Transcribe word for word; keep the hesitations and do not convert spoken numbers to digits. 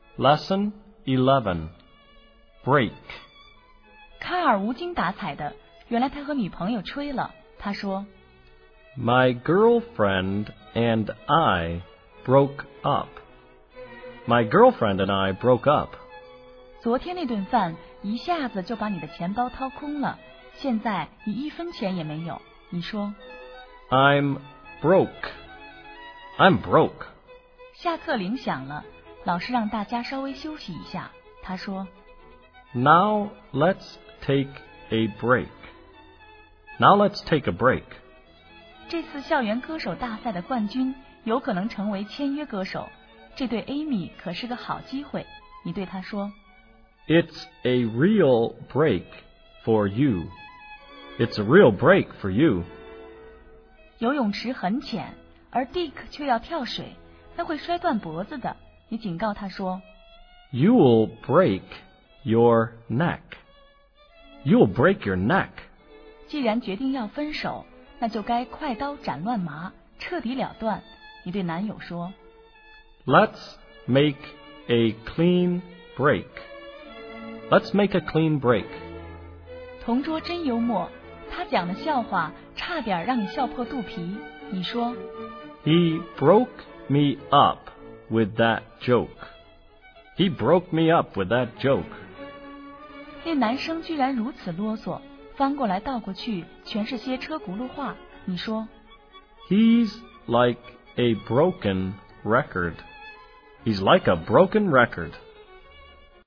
Lesson eleven. Break. 卡尔无精打采的，原来他和女朋友吹了。他说 My girlfriend and I broke up. My girlfriend and I broke up. 昨天那顿饭一下子就把你的钱包掏空了，现在你一分钱也没有。你说 I'm broke. I'm broke. 下课铃响了，老师让大家稍微休息一下。他说 Now let's take a break. Now let's take a break. 这次校园歌手大赛的冠军有可能成为签约歌手，这对 Amy 可是个好机会。你对他说 It's a real break for you. It's a real break for you. 游泳池很浅，而 Dick 却要跳水，他会摔断脖子的。你警告他说 You will break your neck. You will break your neck. 既然决定要分手，那就该快刀斩乱麻，彻底了断。你对男友说 Let's make a clean break. Let's make a clean break. 同桌真幽默，他讲的笑话差点让你笑破肚皮。你说 He broke me up with that joke. He broke me up with that joke. 那男生居然如此啰嗦，翻过来倒过去全是些车轱辘话。你说 He's like a broken record. He's like a broken record.